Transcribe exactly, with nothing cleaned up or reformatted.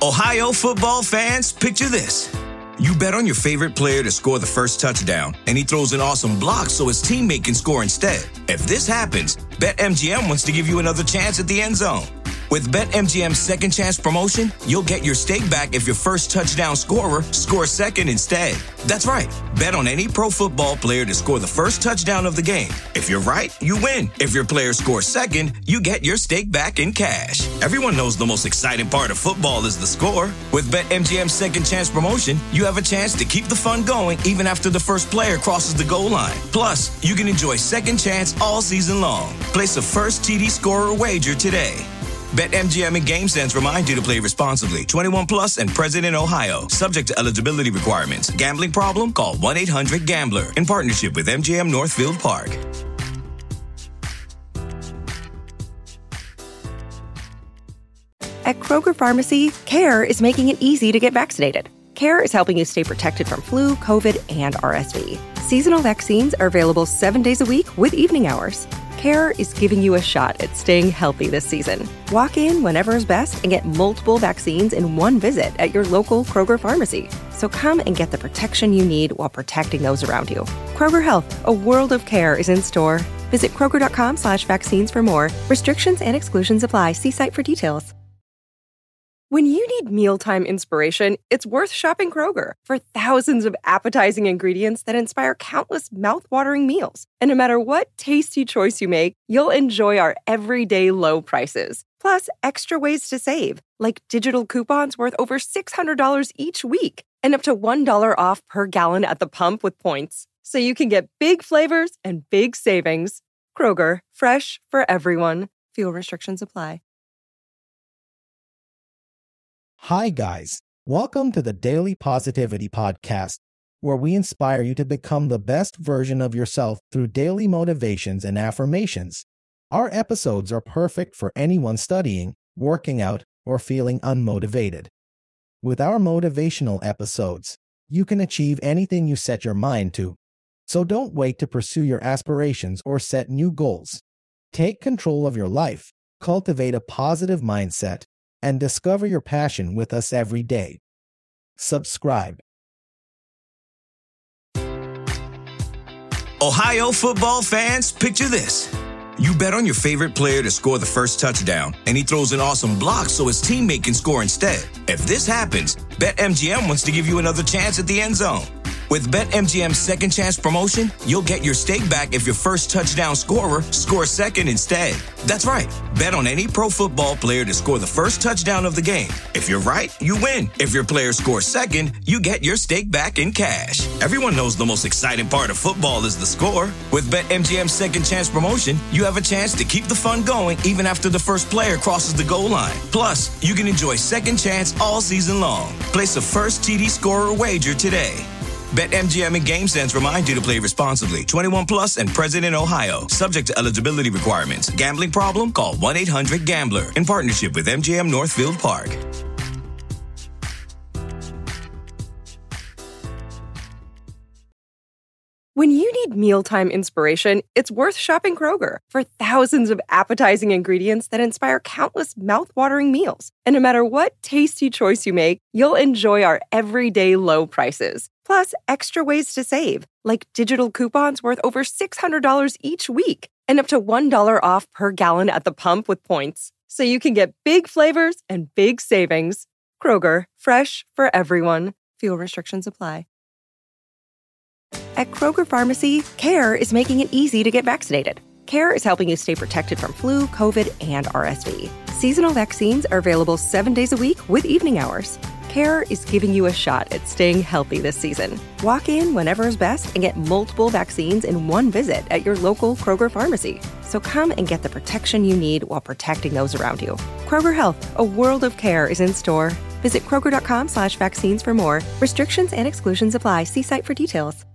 Ohio football fans, picture this. You bet on your favorite player to score the first touchdown, and he throws an awesome block so his teammate can score instead. If this happens, BetMGM wants to give you another chance at the end zone. With BetMGM's Second Chance promotion, you'll get your stake back if your first touchdown scorer scores second instead. That's right. Bet on any pro football player to score the first touchdown of the game. If you're right, you win. If your player scores second, you get your stake back in cash. Everyone knows the most exciting part of football is the score. With BetMGM's Second Chance promotion, you have a chance to keep the fun going even after the first player crosses the goal line. Plus, you can enjoy Second Chance all season long. Place a first T D scorer wager today. BetMGM and GameSense remind you to play responsibly. twenty-one plus and present in Ohio. Subject to eligibility requirements. Gambling problem? Call one eight hundred gambler. In partnership with M G M Northfield Park. At Kroger Pharmacy, CARE is making it easy to get vaccinated. CARE is helping you stay protected from flu, COVID, and R S V. Seasonal vaccines are available seven days a week with evening hours. CARE is giving you a shot at staying healthy this season. Walk in whenever is best and get multiple vaccines in one visit at your local Kroger pharmacy. So come and get the protection you need while protecting those around you. Kroger Health, a world of care is in store. Visit Kroger.com slash vaccines for more. Restrictions and exclusions apply. See site for details. When you need mealtime inspiration, it's worth shopping Kroger for thousands of appetizing ingredients that inspire countless mouth-watering meals. And no matter what tasty choice you make, you'll enjoy our everyday low prices. Plus, extra ways to save, like digital coupons worth over six hundred dollars each week and up to one dollar off per gallon at the pump with points. So you can get big flavors and big savings. Kroger, fresh for everyone. Fuel restrictions apply. Hi, guys. Welcome to the Daily Positivity Podcast, where we inspire you to become the best version of yourself through daily motivations and affirmations. Our episodes are perfect for anyone studying, working out, or feeling unmotivated. With our motivational episodes, you can achieve anything you set your mind to. So don't wait to pursue your aspirations or set new goals. Take control of your life, cultivate a positive mindset, and discover your passion with us every day. Subscribe. Ohio football fans, picture this. You bet on your favorite player to score the first touchdown, and he throws an awesome block so his teammate can score instead. If this happens, BetMGM wants to give you another chance at the end zone. With BetMGM's Second Chance promotion, you'll get your stake back if your first touchdown scorer scores second instead. That's right. Bet on any pro football player to score the first touchdown of the game. If you're right, you win. If your player scores second, you get your stake back in cash. Everyone knows the most exciting part of football is the score. With BetMGM's Second Chance promotion, you have a chance to keep the fun going even after the first player crosses the goal line. Plus, you can enjoy Second Chance all season long. Place a first T D scorer wager today. BetMGM and GameSense remind you to play responsibly. twenty-one plus and present in Ohio. Subject to eligibility requirements. Gambling problem? Call one eight hundred gambler. In partnership with M G M Northfield Park. When you need mealtime inspiration, it's worth shopping Kroger for thousands of appetizing ingredients that inspire countless mouth-watering meals. And no matter what tasty choice you make, you'll enjoy our everyday low prices. Plus, extra ways to save, like digital coupons worth over six hundred dollars each week and up to one dollar off per gallon at the pump with points. So you can get big flavors and big savings. Kroger, fresh for everyone. Fuel restrictions apply. At Kroger Pharmacy, CARE is making it easy to get vaccinated. CARE is helping you stay protected from flu, COVID, and R S V. Seasonal vaccines are available seven days a week with evening hours. CARE is giving you a shot at staying healthy this season. Walk in whenever is best and get multiple vaccines in one visit at your local Kroger pharmacy. So come and get the protection you need while protecting those around you. Kroger Health, a world of care is in store. Visit Kroger.com slash vaccines for more. Restrictions and exclusions apply. See site for details.